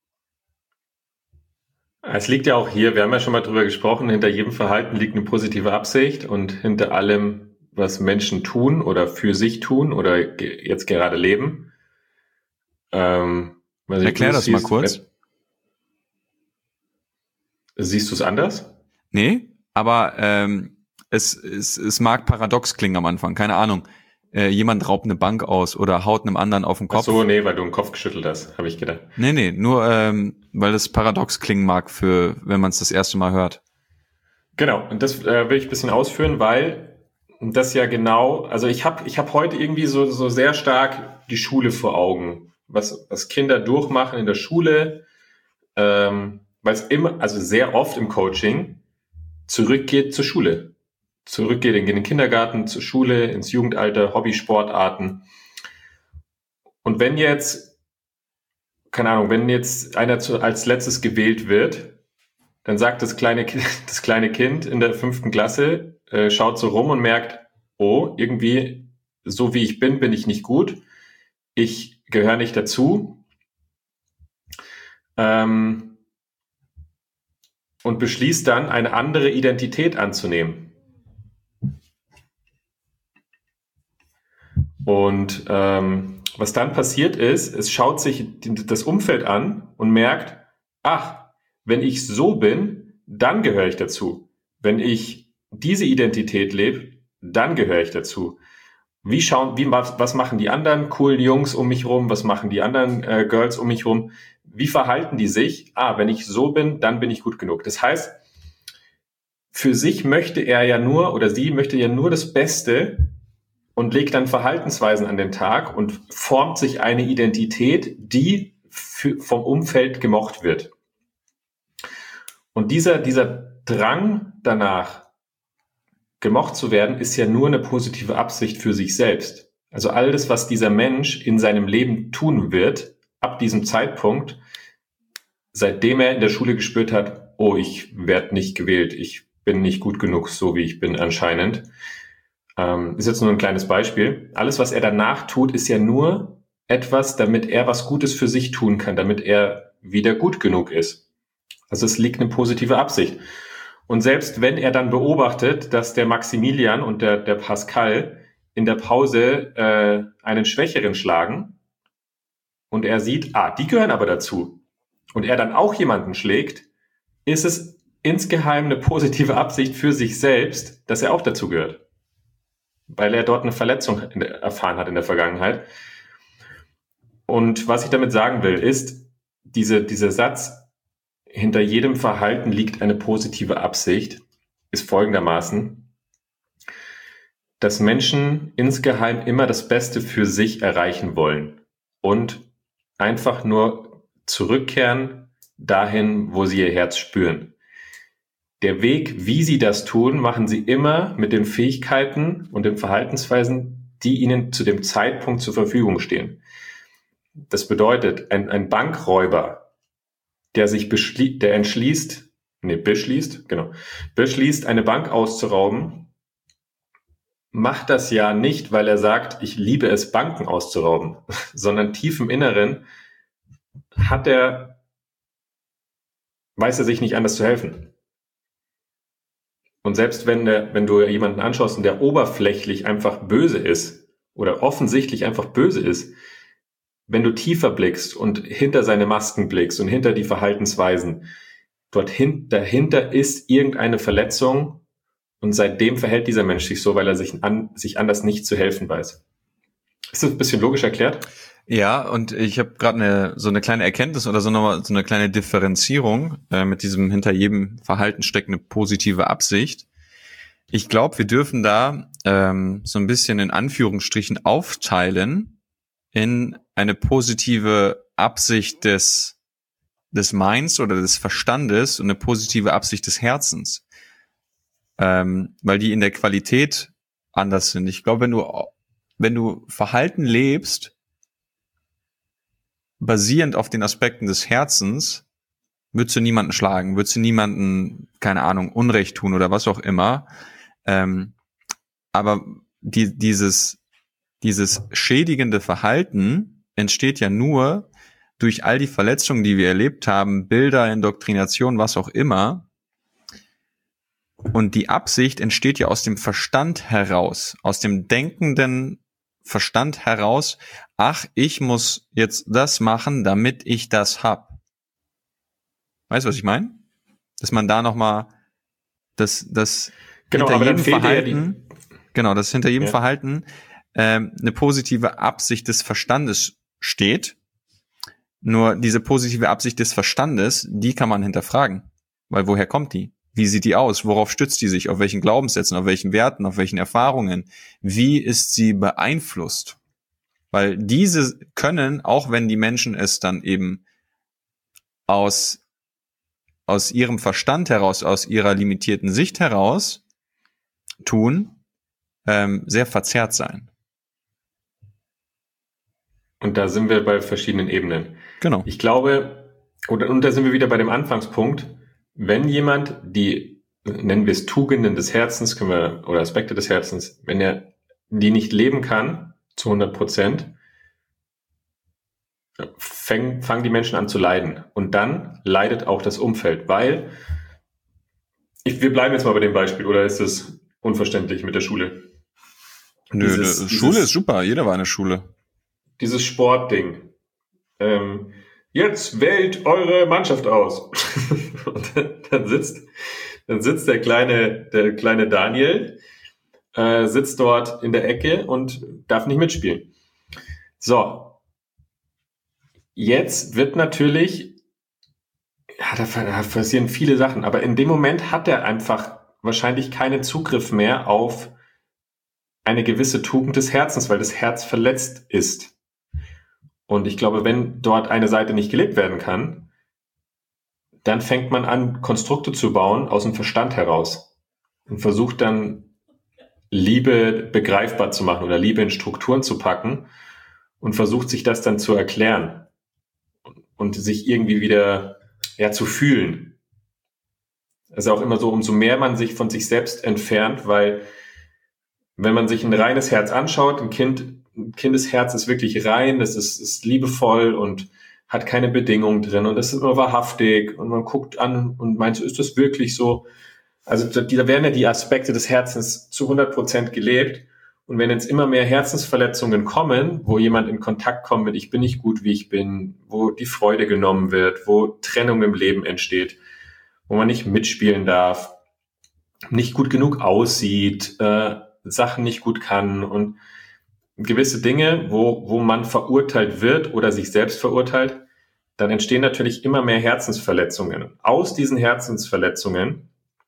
Es liegt ja auch hier, wir haben ja schon mal drüber gesprochen, hinter jedem Verhalten liegt eine positive Absicht und hinter allem, was Menschen tun oder für sich tun oder ge- jetzt gerade leben. Ähm, Erklär das mal kurz. Siehst du es anders? Nee, aber ähm, es, es, es mag paradox klingen am Anfang, keine Ahnung. Äh, jemand raubt eine Bank aus oder haut einem anderen auf den Kopf. Ach so, nee, weil du den Kopf geschüttelt hast, habe ich gedacht. Nee, nee, nur ähm, weil das paradox klingen mag, für wenn man es das erste Mal hört. Genau, und das äh, will ich ein bisschen ausführen, weil das ja genau, also ich habe ich hab heute irgendwie so, so sehr stark die Schule vor Augen, was, was Kinder durchmachen in der Schule, ähm, weil es immer, also sehr oft im Coaching zurückgeht zur Schule. Zurückgeht in den Kindergarten, zur Schule, ins Jugendalter, Hobbysportarten. Und wenn jetzt, keine Ahnung, wenn jetzt einer zu, als letztes gewählt wird, dann sagt das kleine, das kleine Kind in der fünften Klasse, äh, schaut so rum und merkt, oh, irgendwie, so wie ich bin, bin ich nicht gut. Ich gehöre nicht dazu. Ähm, und beschließt dann, eine andere Identität anzunehmen. Und ähm, was dann passiert ist, es schaut sich das Umfeld an und merkt, ach, wenn ich so bin, dann gehöre ich dazu. Wenn ich diese Identität lebe, dann gehöre ich dazu. Wie schauen, wie was, was machen die anderen coolen Jungs um mich rum? Was machen die anderen äh, Girls um mich rum? Wie verhalten die sich? Ah, wenn ich so bin, dann bin ich gut genug. Das heißt, für sich möchte er ja nur oder sie möchte ja nur das Beste und legt dann Verhaltensweisen an den Tag und formt sich eine Identität, die für, vom Umfeld gemocht wird. Und dieser, dieser Drang danach, gemocht zu werden, ist ja nur eine positive Absicht für sich selbst. Also all das, was dieser Mensch in seinem Leben tun wird, ab diesem Zeitpunkt, seitdem er in der Schule gespürt hat, oh, ich werde nicht gewählt, ich bin nicht gut genug, so wie ich bin anscheinend. Ähm, ist jetzt nur ein kleines Beispiel. Alles, was er danach tut, ist ja nur etwas, damit er was Gutes für sich tun kann, damit er wieder gut genug ist. Also es liegt eine positive Absicht. Und selbst wenn er dann beobachtet, dass der Maximilian und der, der Pascal in der Pause äh, einen Schwächeren schlagen und er sieht, ah, die gehören aber dazu, und er dann auch jemanden schlägt, ist es insgeheim eine positive Absicht für sich selbst, dass er auch dazu gehört. Weil er dort eine Verletzung erfahren hat in der Vergangenheit. Und was ich damit sagen will, ist, diese, dieser Satz, hinter jedem Verhalten liegt eine positive Absicht, ist folgendermaßen, dass Menschen insgeheim immer das Beste für sich erreichen wollen und einfach nur zurückkehren dahin, wo sie ihr Herz spüren. Der Weg, wie sie das tun, machen sie immer mit den Fähigkeiten und den Verhaltensweisen, die ihnen zu dem Zeitpunkt zur Verfügung stehen. Das bedeutet, ein, ein Bankräuber, der sich beschließt, der entschließt, nee, beschließt, genau, beschließt, eine Bank auszurauben, macht das ja nicht, weil er sagt, ich liebe es, Banken auszurauben, sondern tief im Inneren hat er, weiß er sich nicht anders zu helfen. Und selbst wenn der, wenn du jemanden anschaust und der oberflächlich einfach böse ist oder offensichtlich einfach böse ist, wenn du tiefer blickst und hinter seine Masken blickst und hinter die Verhaltensweisen, dorthin, dahinter ist irgendeine Verletzung und seitdem verhält dieser Mensch sich so, weil er sich, an, sich anders nicht zu helfen weiß. Ist das ein bisschen logisch erklärt? Ja, und ich habe gerade eine, so eine kleine Erkenntnis oder so, nochmal, so eine kleine Differenzierung äh, mit diesem hinter jedem Verhalten steckt eine positive Absicht. Ich glaube, wir dürfen da ähm, so ein bisschen in Anführungsstrichen aufteilen in eine positive Absicht des, des Minds oder des Verstandes und eine positive Absicht des Herzens. Ähm, weil die in der Qualität anders sind. Ich glaube, wenn du, wenn du Verhalten lebst, basierend auf den Aspekten des Herzens, würdest du niemanden schlagen, würdest du niemanden, keine Ahnung, Unrecht tun oder was auch immer. Ähm, aber die, dieses, Dieses schädigende Verhalten entsteht ja nur durch all die Verletzungen, die wir erlebt haben, Bilder, Indoktrination, was auch immer. Und die Absicht entsteht ja aus dem Verstand heraus, aus dem denkenden Verstand heraus. Ach, ich muss jetzt das machen, damit ich das hab. Weißt du, was ich meine? Dass man da nochmal das, das genau, hinter aber jedem dann fehlt Verhalten, ja die, genau, das hinter jedem ja. Verhalten ähm, eine positive Absicht des Verstandes steht. Nur diese positive Absicht des Verstandes, die kann man hinterfragen. Weil woher kommt die? Wie sieht die aus? Worauf stützt die sich? Auf welchen Glaubenssätzen? Auf welchen Werten? Auf welchen Erfahrungen? Wie ist sie beeinflusst? Weil diese können, auch wenn die Menschen es dann eben aus, aus ihrem Verstand heraus, aus ihrer limitierten Sicht heraus tun, ähm, sehr verzerrt sein. Und da sind wir bei verschiedenen Ebenen. Genau. Ich glaube, und, und da sind wir wieder bei dem Anfangspunkt, wenn jemand die, nennen wir es Tugenden des Herzens, können wir, oder Aspekte des Herzens, wenn er die nicht leben kann, zu hundert Prozent, fangen, fangen die Menschen an zu leiden. Und dann leidet auch das Umfeld, weil, ich, wir bleiben jetzt mal bei dem Beispiel, oder ist es unverständlich mit der Schule? Nö, dieses, Schule dieses, ist super, jeder war in der Schule. Dieses Sportding. Ähm, jetzt wählt eure Mannschaft aus. Und dann, dann sitzt, dann sitzt der kleine, der kleine Daniel, äh, sitzt dort in der Ecke und darf nicht mitspielen. So. Jetzt wird natürlich, ja, da, da passieren viele Sachen, aber in dem Moment hat er einfach wahrscheinlich keinen Zugriff mehr auf eine gewisse Tugend des Herzens, weil das Herz verletzt ist. Und ich glaube, wenn dort eine Seite nicht gelebt werden kann, dann fängt man an, Konstrukte zu bauen aus dem Verstand heraus und versucht dann, Liebe begreifbar zu machen oder Liebe in Strukturen zu packen und versucht sich das dann zu erklären und sich irgendwie wieder, ja, zu fühlen. Es ist auch immer so, umso mehr man sich von sich selbst entfernt, weil wenn man sich ein reines Herz anschaut, ein Kind, ein Kindesherz ist wirklich rein, es ist, ist liebevoll und hat keine Bedingungen drin und es ist immer wahrhaftig und man guckt an und meint, ist das wirklich so? Also da werden ja die Aspekte des Herzens zu hundert Prozent gelebt. Und wenn jetzt immer mehr Herzensverletzungen kommen, wo jemand in Kontakt kommt mit, ich bin nicht gut, wie ich bin, wo die Freude genommen wird, wo Trennung im Leben entsteht, wo man nicht mitspielen darf, nicht gut genug aussieht, äh, Sachen nicht gut kann und gewisse Dinge, wo, wo man verurteilt wird oder sich selbst verurteilt, dann entstehen natürlich immer mehr Herzensverletzungen. Aus diesen Herzensverletzungen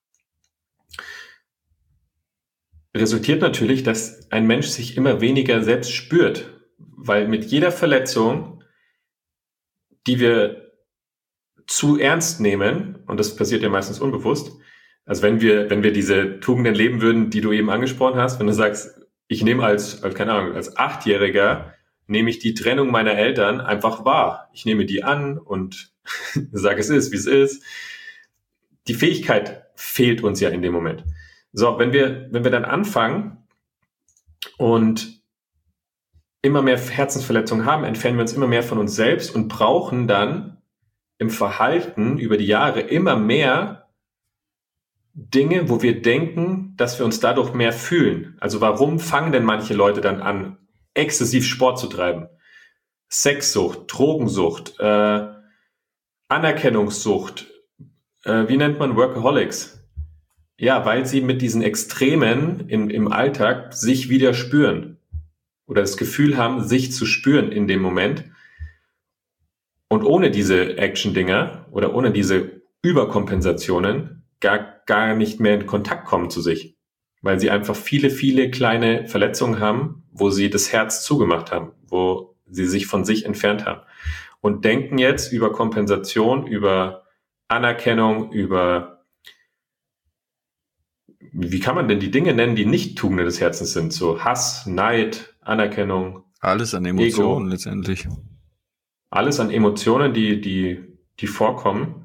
resultiert natürlich, dass ein Mensch sich immer weniger selbst spürt, weil mit jeder Verletzung, die wir zu ernst nehmen, und das passiert ja meistens unbewusst, also wenn wir, wenn wir diese Tugenden leben würden, die du eben angesprochen hast, wenn du sagst, ich nehme als, als, keine Ahnung, als Achtjähriger, nehme ich die Trennung meiner Eltern einfach wahr. Ich nehme die an und sage, es ist, wie es ist. Die Fähigkeit fehlt uns ja in dem Moment. So, wenn wir, wenn wir dann anfangen und immer mehr Herzensverletzungen haben, entfernen wir uns immer mehr von uns selbst und brauchen dann im Verhalten über die Jahre immer mehr Dinge, wo wir denken, dass wir uns dadurch mehr fühlen. Also warum fangen denn manche Leute dann an, exzessiv Sport zu treiben? Sexsucht, Drogensucht, äh, Anerkennungssucht, äh, wie nennt man Workaholics? Ja, weil sie mit diesen Extremen im, im Alltag sich wieder spüren oder das Gefühl haben, sich zu spüren in dem Moment. Und ohne diese Action-Dinger oder ohne diese Überkompensationen gar, gar nicht mehr in Kontakt kommen zu sich, weil sie einfach viele, viele kleine Verletzungen haben, wo sie das Herz zugemacht haben, wo sie sich von sich entfernt haben und denken jetzt über Kompensation, über Anerkennung, über, wie kann man denn die Dinge nennen, die nicht Tugenden des Herzens sind, so Hass, Neid, Anerkennung. Alles an Emotionen Ego, letztendlich. Alles an Emotionen, die, die, die vorkommen.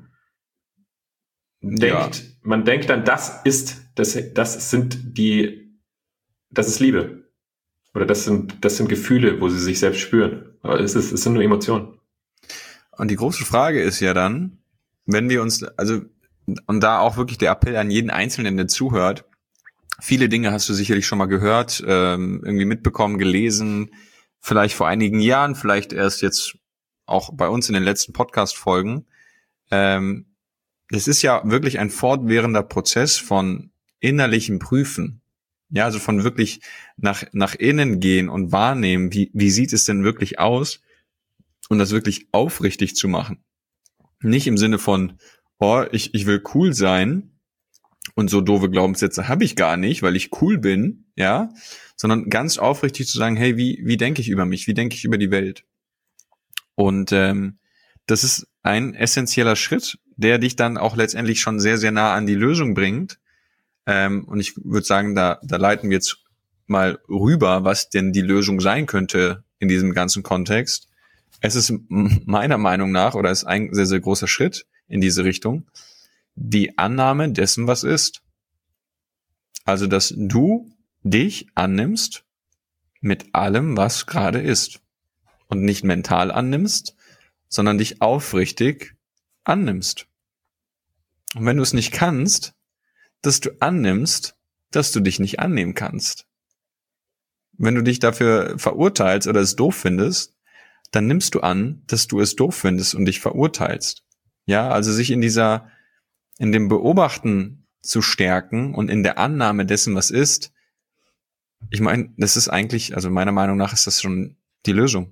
Denkt, ja. Man denkt dann, das ist, das, das sind die, das ist Liebe. Oder das sind, das sind Gefühle, wo sie sich selbst spüren. Aber es ist, es sind nur Emotionen. Und die große Frage ist ja dann, wenn wir uns, also, und da auch wirklich der Appell an jeden Einzelnen, der zuhört, viele Dinge hast du sicherlich schon mal gehört, ähm, irgendwie mitbekommen, gelesen, vielleicht vor einigen Jahren, vielleicht erst jetzt auch bei uns in den letzten Podcast-Folgen. Ähm, Es ist ja wirklich ein fortwährender Prozess von innerlichem Prüfen. Ja, also von wirklich nach, nach innen gehen und wahrnehmen, wie, wie sieht es denn wirklich aus? Und das wirklich aufrichtig zu machen. Nicht im Sinne von, oh, ich, ich will cool sein und so doofe Glaubenssätze habe ich gar nicht, weil ich cool bin, ja, sondern ganz aufrichtig zu sagen, hey, wie, wie denke ich über mich? Wie denke ich über die Welt? Und ähm, das ist ein essentieller Schritt, der dich dann auch letztendlich schon sehr, sehr nah an die Lösung bringt. Ähm, und ich würde sagen, da, da leiten wir jetzt mal rüber, was denn die Lösung sein könnte in diesem ganzen Kontext. Es ist meiner Meinung nach, oder ist ein sehr, sehr großer Schritt in diese Richtung, die Annahme dessen, was ist. Also, dass du dich annimmst mit allem, was gerade ist. Und nicht mental annimmst, sondern dich aufrichtig annimmst. Und wenn du es nicht kannst, dass du annimmst, dass du dich nicht annehmen kannst. Wenn du dich dafür verurteilst oder es doof findest, dann nimmst du an, dass du es doof findest und dich verurteilst. Ja, also sich in dieser, in dem Beobachten zu stärken und in der Annahme dessen, was ist. Ich meine, das ist eigentlich, also meiner Meinung nach ist das schon die Lösung.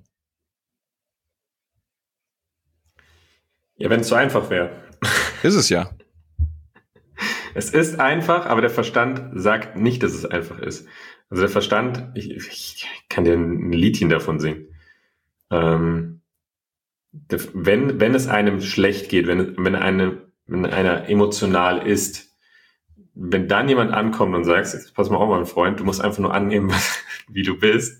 Ja, wenn es so einfach wäre. Ist es ja. Es ist einfach, aber der Verstand sagt nicht, dass es einfach ist. Also der Verstand, ich, ich kann dir ein Liedchen davon singen. Ähm, der, wenn, wenn es einem schlecht geht, wenn, wenn, eine, wenn einer emotional ist, wenn dann jemand ankommt und sagt, jetzt pass mal auf, mein Freund, du musst einfach nur annehmen, was, wie du bist,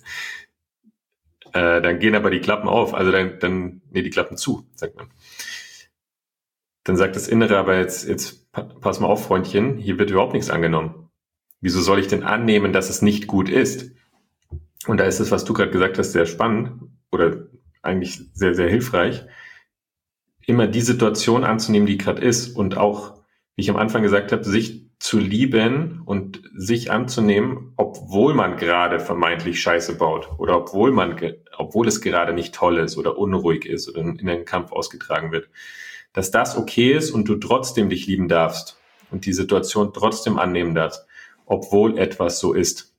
äh, dann gehen aber die Klappen auf, also dann, dann, nee, die Klappen zu, sagt man. Dann sagt das Innere aber jetzt, jetzt pass mal auf, Freundchen, hier wird überhaupt nichts angenommen. Wieso soll ich denn annehmen, dass es nicht gut ist? Und da ist es, was du gerade gesagt hast, sehr spannend oder eigentlich sehr, sehr hilfreich, immer die Situation anzunehmen, die gerade ist und auch, wie ich am Anfang gesagt habe, sich zu lieben und sich anzunehmen, obwohl man gerade vermeintlich Scheiße baut oder obwohl man, obwohl es gerade nicht toll ist oder unruhig ist oder in einen Kampf ausgetragen wird, dass das okay ist und du trotzdem dich lieben darfst und die Situation trotzdem annehmen darfst, obwohl etwas so ist.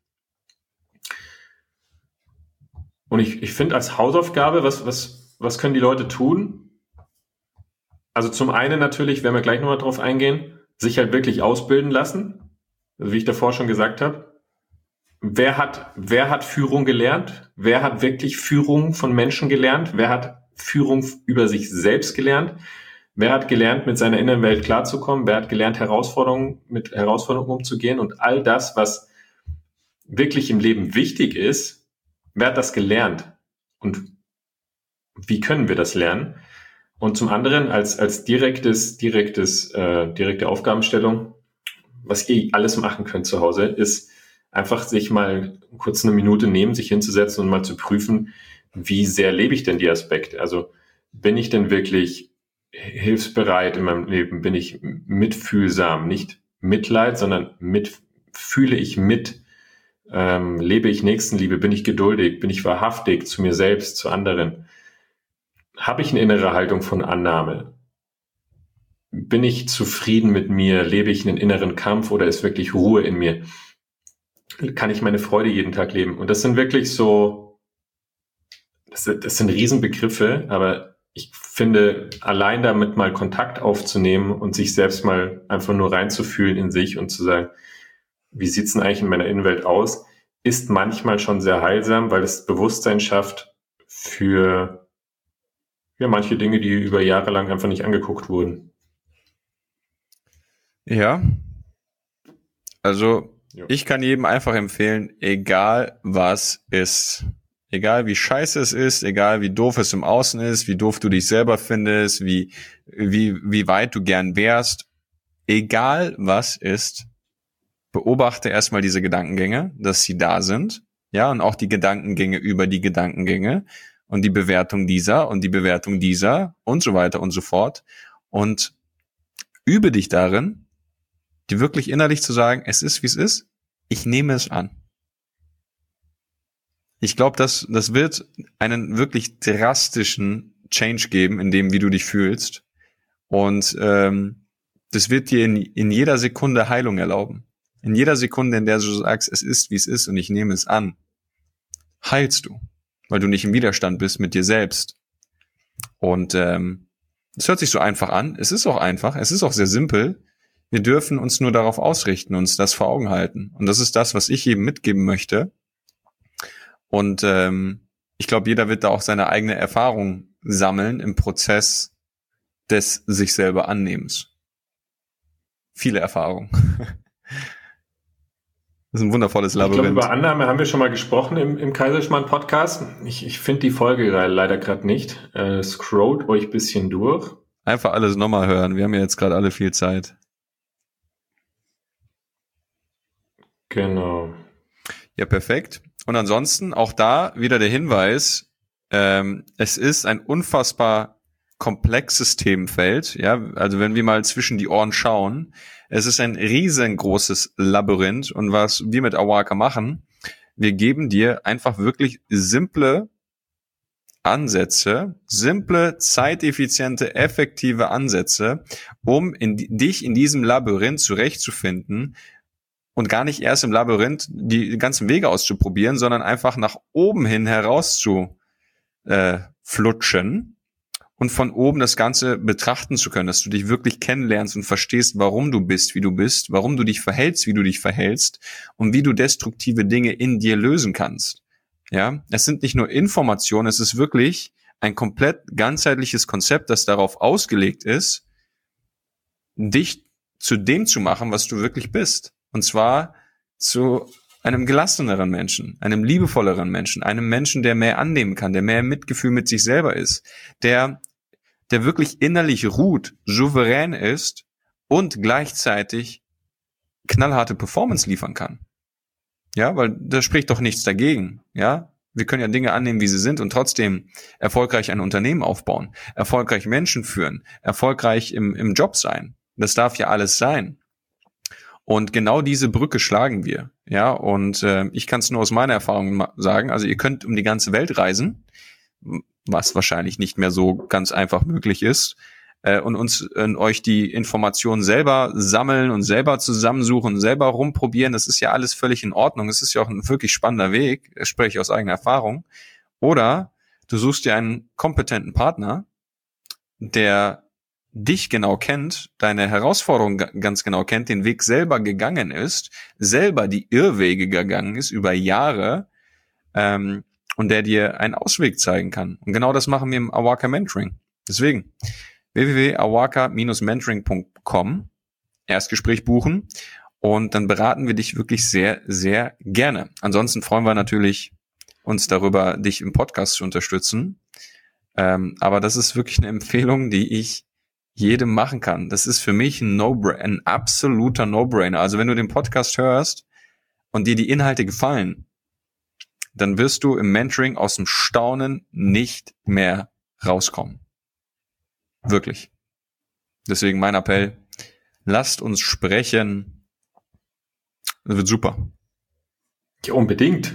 Und ich, ich finde als Hausaufgabe, was, was, was können die Leute tun? Also zum einen natürlich, werden wir gleich nochmal drauf eingehen, sich halt wirklich ausbilden lassen. Also wie ich davor schon gesagt habe. Wer hat, wer hat Führung gelernt? Wer hat wirklich Führung von Menschen gelernt? Wer hat Führung über sich selbst gelernt? Wer hat gelernt, mit seiner inneren Welt klarzukommen? Wer hat gelernt, Herausforderungen, mit Herausforderungen umzugehen? Und all das, was wirklich im Leben wichtig ist, wer hat das gelernt? Und wie können wir das lernen? Und zum anderen als, als direktes, direktes, äh, direkte Aufgabenstellung, was ihr alles machen könnt zu Hause, ist einfach sich mal kurz eine Minute nehmen, sich hinzusetzen und mal zu prüfen, wie sehr lebe ich denn die Aspekte? Also bin ich denn wirklich hilfsbereit in meinem Leben? Bin ich mitfühlsam? Nicht Mitleid, sondern mit, fühle ich mit? Ähm, lebe ich Nächstenliebe? Bin ich geduldig? Bin ich wahrhaftig zu mir selbst, zu anderen? Habe ich eine innere Haltung von Annahme? Bin ich zufrieden mit mir? Lebe ich einen inneren Kampf oder ist wirklich Ruhe in mir? Kann ich meine Freude jeden Tag leben? Und das sind wirklich so, das, das sind Riesenbegriffe, aber ich finde, allein damit mal Kontakt aufzunehmen und sich selbst mal einfach nur reinzufühlen in sich und zu sagen, wie sieht's denn eigentlich in meiner Innenwelt aus, ist manchmal schon sehr heilsam, weil es Bewusstsein schafft für ja, manche Dinge, die über Jahre lang einfach nicht angeguckt wurden. Ja, also Ja. ich kann jedem einfach empfehlen, egal was ist, egal wie scheiße es ist, egal wie doof es im Außen ist, wie doof du dich selber findest, wie, wie, wie weit du gern wärst, egal was ist, beobachte erstmal diese Gedankengänge, dass sie da sind, ja, und auch die Gedankengänge über die Gedankengänge und die Bewertung dieser und die Bewertung dieser und so weiter und so fort und übe dich darin, dir wirklich innerlich zu sagen, es ist, wie es ist, ich nehme es an. Ich glaube, das, das wird einen wirklich drastischen Change geben, in dem, wie du dich fühlst. Und ähm, das wird dir in, in jeder Sekunde Heilung erlauben. In jeder Sekunde, in der du sagst, es ist, wie es ist und ich nehme es an, heilst du, weil du nicht im Widerstand bist mit dir selbst. Und ähm, es hört sich so einfach an. Es ist auch einfach. Es ist auch sehr simpel. Wir dürfen uns nur darauf ausrichten, uns das vor Augen halten. Und das ist das, was ich jedem mitgeben möchte. Und ähm, ich glaube, jeder wird da auch seine eigene Erfahrung sammeln im Prozess des sich selber Annehmens. Viele Erfahrungen. Das ist ein wundervolles Labyrinth. Ich glaube, über Annahme haben wir schon mal gesprochen im, im Kaiserschmarrn-Podcast. Ich, ich finde die Folge leider gerade nicht. Äh, scrollt euch ein bisschen durch. Einfach alles nochmal hören. Wir haben ja jetzt gerade alle viel Zeit. Genau. Ja, perfekt. Und ansonsten auch da wieder der Hinweis, ähm, es ist ein unfassbar komplexes Themenfeld. Ja, also wenn wir mal zwischen die Ohren schauen, es ist ein riesengroßes Labyrinth. Und was wir mit Awaka machen, wir geben dir einfach wirklich simple Ansätze, simple, zeiteffiziente, effektive Ansätze, um in, dich in diesem Labyrinth zurechtzufinden und gar nicht erst im Labyrinth die ganzen Wege auszuprobieren, sondern einfach nach oben hin heraus zu äh, flutschen und von oben das Ganze betrachten zu können, dass du dich wirklich kennenlernst und verstehst, warum du bist, wie du bist, warum du dich verhältst, wie du dich verhältst und wie du destruktive Dinge in dir lösen kannst. Ja, es sind nicht nur Informationen, es ist wirklich ein komplett ganzheitliches Konzept, das darauf ausgelegt ist, dich zu dem zu machen, was du wirklich bist. Und zwar zu einem gelasseneren Menschen, einem liebevolleren Menschen, einem Menschen, der mehr annehmen kann, der mehr im Mitgefühl mit sich selber ist, der der wirklich innerlich ruht, souverän ist und gleichzeitig knallharte Performance liefern kann. Ja, weil da spricht doch nichts dagegen. Ja, wir können ja Dinge annehmen, wie sie sind und trotzdem erfolgreich ein Unternehmen aufbauen, erfolgreich Menschen führen, erfolgreich im, im Job sein. Das darf ja alles sein. Und genau diese Brücke schlagen wir. Ja, und äh, ich kann es nur aus meiner Erfahrung sagen. Also ihr könnt um die ganze Welt reisen, was wahrscheinlich nicht mehr so ganz einfach möglich ist, äh, und uns äh, euch die Informationen selber sammeln und selber zusammensuchen, selber rumprobieren. Das ist ja alles völlig in Ordnung. Es ist ja auch ein wirklich spannender Weg, das spreche ich aus eigener Erfahrung. Oder du suchst dir einen kompetenten Partner, der dich genau kennt, deine Herausforderungen ganz genau kennt, den Weg selber gegangen ist, selber die Irrwege gegangen ist über Jahre, ähm, und der dir einen Ausweg zeigen kann. Und genau das machen wir im Awaka Mentoring. Deswegen w w w punkt awaka Bindestrich mentoring punkt com, Erstgespräch buchen und dann beraten wir dich wirklich sehr, sehr gerne. Ansonsten freuen wir natürlich uns darüber, dich im Podcast zu unterstützen. Ähm, aber das ist wirklich eine Empfehlung, die ich jedem machen kann. Das ist für mich ein No-Brainer, ein absoluter No-Brainer. Also wenn du den Podcast hörst und dir die Inhalte gefallen, dann wirst du im Mentoring aus dem Staunen nicht mehr rauskommen. Wirklich. Deswegen mein Appell, lasst uns sprechen. Das wird super. Ja, unbedingt.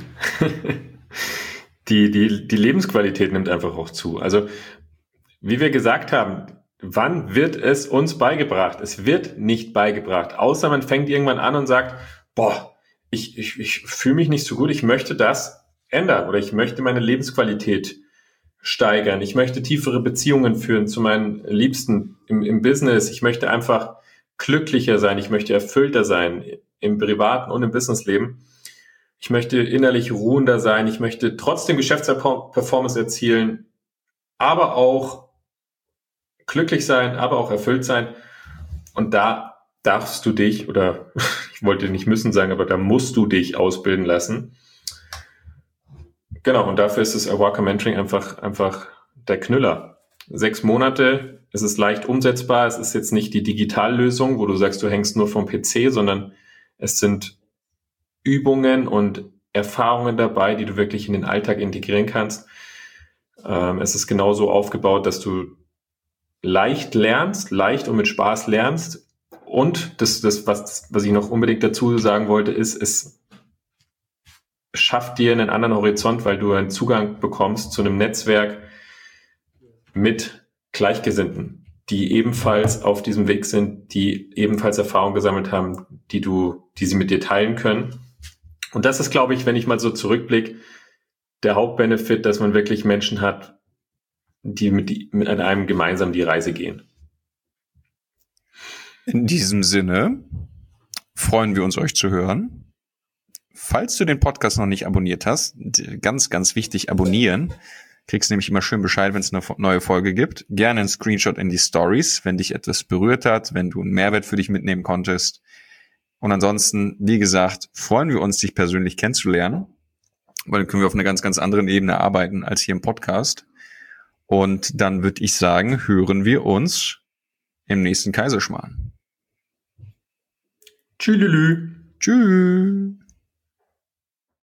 die, die, die Lebensqualität nimmt einfach auch zu. Also, wie wir gesagt haben, wann wird es uns beigebracht? Es wird nicht beigebracht, außer man fängt irgendwann an und sagt, boah, ich, ich, ich fühle mich nicht so gut, ich möchte das ändern oder ich möchte meine Lebensqualität steigern. Ich möchte tiefere Beziehungen führen zu meinen Liebsten im, im Business. Ich möchte einfach glücklicher sein. Ich möchte erfüllter sein im privaten und im Businessleben. Ich möchte innerlich ruhender sein. Ich möchte trotzdem Geschäftsperformance erzielen, aber auch glücklich sein, aber auch erfüllt sein. Und da darfst du dich, oder ich wollte nicht müssen sagen, aber da musst du dich ausbilden lassen. Genau, und dafür ist das Awaka Mentoring einfach, einfach der Knüller. Sechs Monate, es ist leicht umsetzbar, es ist jetzt nicht die Digitallösung, wo du sagst, du hängst nur vom P C, sondern es sind Übungen und Erfahrungen dabei, die du wirklich in den Alltag integrieren kannst. Ähm, es ist genauso aufgebaut, dass du leicht lernst, leicht und mit Spaß lernst. Und das, das was, was ich noch unbedingt dazu sagen wollte, ist, es schafft dir einen anderen Horizont, weil du einen Zugang bekommst zu einem Netzwerk mit Gleichgesinnten, die ebenfalls auf diesem Weg sind, die ebenfalls Erfahrung gesammelt haben, die du, die sie mit dir teilen können. Und das ist, glaube ich, wenn ich mal so zurückblicke, der Hauptbenefit, dass man wirklich Menschen hat, die mit, die mit einem gemeinsam die Reise gehen. In diesem Sinne freuen wir uns, euch zu hören. Falls du den Podcast noch nicht abonniert hast, ganz, ganz wichtig, abonnieren. Kriegst nämlich immer schön Bescheid, wenn es eine neue Folge gibt. Gerne einen Screenshot in die Stories, wenn dich etwas berührt hat, wenn du einen Mehrwert für dich mitnehmen konntest. Und ansonsten, wie gesagt, freuen wir uns, dich persönlich kennenzulernen, weil dann können wir auf einer ganz, ganz anderen Ebene arbeiten als hier im Podcast. Und dann würde ich sagen, hören wir uns im nächsten Kaiserschmarrn. Tschüss. Tschüss.